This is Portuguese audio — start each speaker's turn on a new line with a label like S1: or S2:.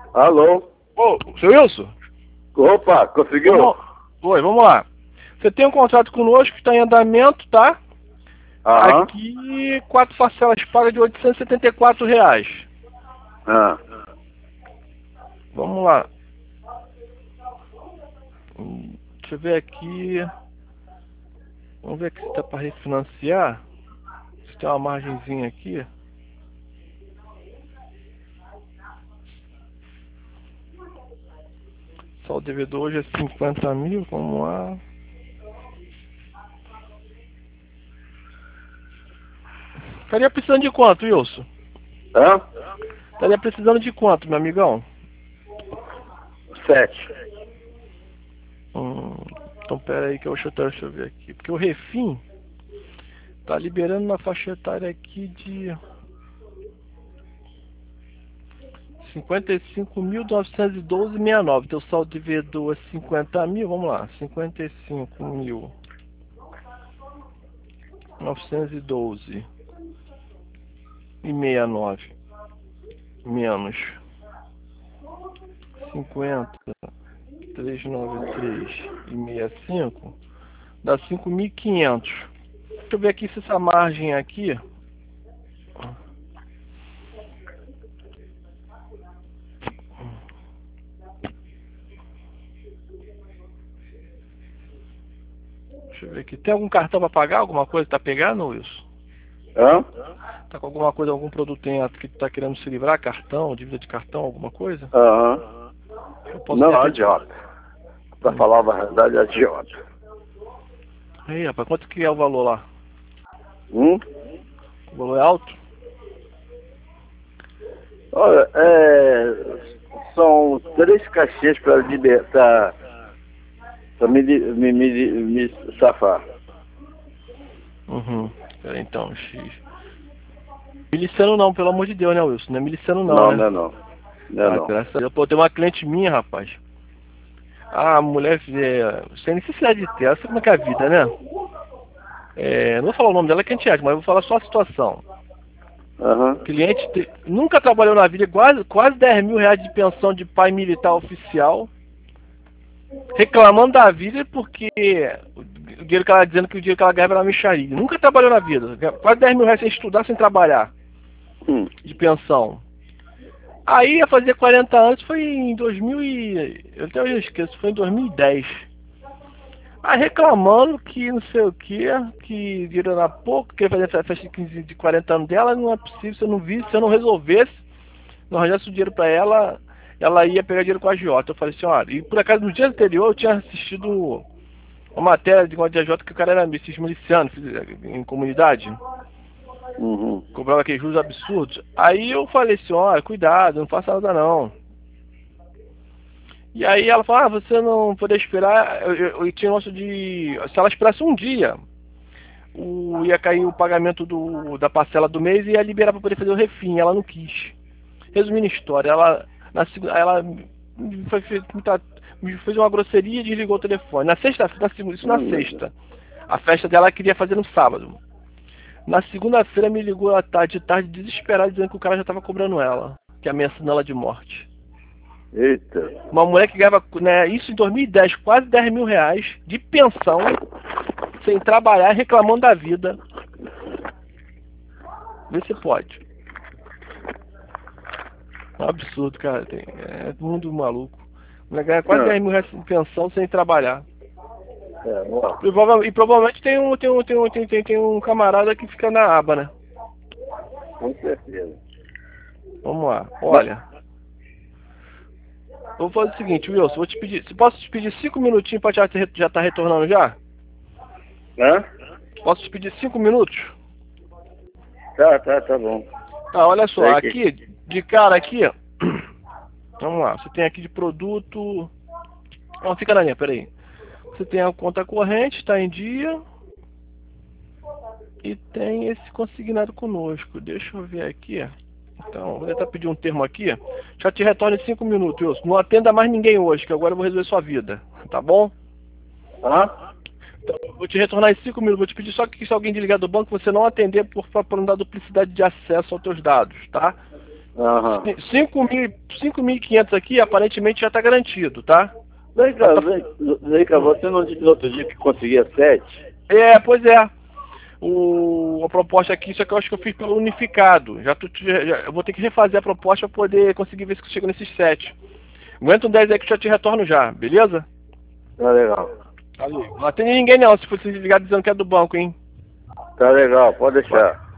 S1: Alô?
S2: Ô, seu Wilson?
S1: Opa, conseguiu?
S2: Oi, vamos lá. Você tem um contrato conosco que está em andamento, tá?
S1: Aham.
S2: Aqui, 4 parcelas pagas de R$ 874.
S1: Ah.
S2: Vamos lá. Deixa eu ver aqui. Vamos ver aqui se está para refinanciar. Se tem uma margenzinha aqui. Só o devedor hoje é 50 mil. Vamos lá. Estaria precisando de quanto, Wilson?
S1: Hã?
S2: Estaria precisando de quanto, meu amigão?
S1: 7.
S2: Então pera aí que deixa eu ver aqui. Porque o Refim tá liberando uma faixa etária aqui de 55.912,69. Teu saldo devedor é 50 mil, vamos lá. 55.912,69 menos 50.393,65 dá 5.500. Deixa eu ver aqui se essa margem aqui deixa eu ver aqui. Tem algum cartão para pagar? Alguma coisa que tá pegando, Wilson?
S1: Hã?
S2: Tá com alguma coisa, algum produto que tá querendo se livrar? Cartão, dívida de cartão, alguma coisa?
S1: Aham.
S2: Eu posso
S1: Não,
S2: de repente...
S1: agiota. Pra falar a verdade, agiota.
S2: Aí, rapaz, quanto que é o valor lá?
S1: O
S2: valor é alto?
S1: Olha, são 3 caixinhas para libertar, para me safar.
S2: Peraí, então, X. Miliciano não, pelo amor de Deus, né, Wilson? Não é miliciano não,
S1: Não,
S2: né?
S1: não é não. Não é não.
S2: Graças a Deus. Pô, tem uma cliente minha, rapaz. A mulher, sem necessidade de ter, essa como é que é a vida, né? Não vou falar o nome dela que a gente acha, mas eu vou falar só a situação.
S1: Aham.
S2: Cliente nunca trabalhou na vida, quase 10 mil reais de pensão de pai militar oficial. Reclamando da vida porque o dinheiro que ela dizendo que o dinheiro que ela ganhava era mixaria. Nunca trabalhou na vida. Quase 10 mil reais sem estudar, sem trabalhar. De pensão. Aí ia fazer 40 anos, foi em 2000 eu até hoje esqueço, foi em 2010. Aí reclamando que não sei o que dinheiro era pouco, queria fazer essa festa de 40 anos dela, não é possível, se eu não visse, se eu não resolvesse, não arranjasse o dinheiro pra ela, ela ia pegar dinheiro com a agiota. Eu falei assim, olha, e por acaso no dia anterior eu tinha assistido uma matéria de agiota que o cara era miliciano em comunidade. Cobrava aqueles juros absurdos. Aí eu falei assim, olha, cuidado, não faça nada não. E aí ela falou, você não poder esperar, eu tinha nosso de. Se ela esperasse um dia, ia cair o pagamento da parcela do mês e ia liberar para poder fazer o refim. Ela não quis. Resumindo a história, ela me fez uma grosseria e desligou o telefone. Na sexta, isso na sexta. A festa dela ela queria fazer no sábado. Na segunda-feira me ligou à tarde, desesperada, dizendo que o cara já estava cobrando ela, que ameaçando ela de morte.
S1: Eita.
S2: Uma mulher que ganhava, né, isso em 2010, quase 10 mil reais de pensão, sem trabalhar, reclamando da vida. Vê se pode. É um absurdo, cara. É mundo maluco. Mulher ganha quase 10 mil reais de pensão sem trabalhar. E provavelmente tem um camarada que fica na aba, né?
S1: Com certeza.
S2: Vamos lá, olha. Eu vou fazer o seguinte, Wilson, vou te pedir. Posso te pedir 5 minutinhos pra já tá retornando já?
S1: Hã?
S2: Posso te pedir 5 minutos?
S1: Tá bom.
S2: Tá, olha só, aqui, de cara aqui, ó. Vamos lá, você tem aqui de produto. Não, fica na linha, peraí. Você tem a conta corrente, está em dia. E tem esse consignado conosco. Deixa eu ver aqui. Então, vou tentar pedir um termo aqui. Já te retorno em 5 minutos, Wilson. Não atenda mais ninguém hoje, que agora eu vou resolver sua vida. Tá bom? Então, vou te retornar em 5 minutos. Vou te pedir só que se alguém desligar do banco, você não atender para não dar duplicidade de acesso aos teus dados, tá?
S1: Aham.
S2: 5.500 aqui, aparentemente já tá garantido, tá?
S1: Vem cá, você não disse no outro dia que conseguia 7?
S2: Pois é. A proposta aqui, só que eu acho que eu fiz pelo unificado. Eu vou ter que refazer a proposta para poder conseguir ver se eu chego nesses 7. Aguenta um 10 aí que eu já te retorno já, beleza?
S1: Tá legal.
S2: Valeu. Não atende ninguém não, se for se ligar dizendo que é do banco, hein?
S1: Tá legal, pode deixar.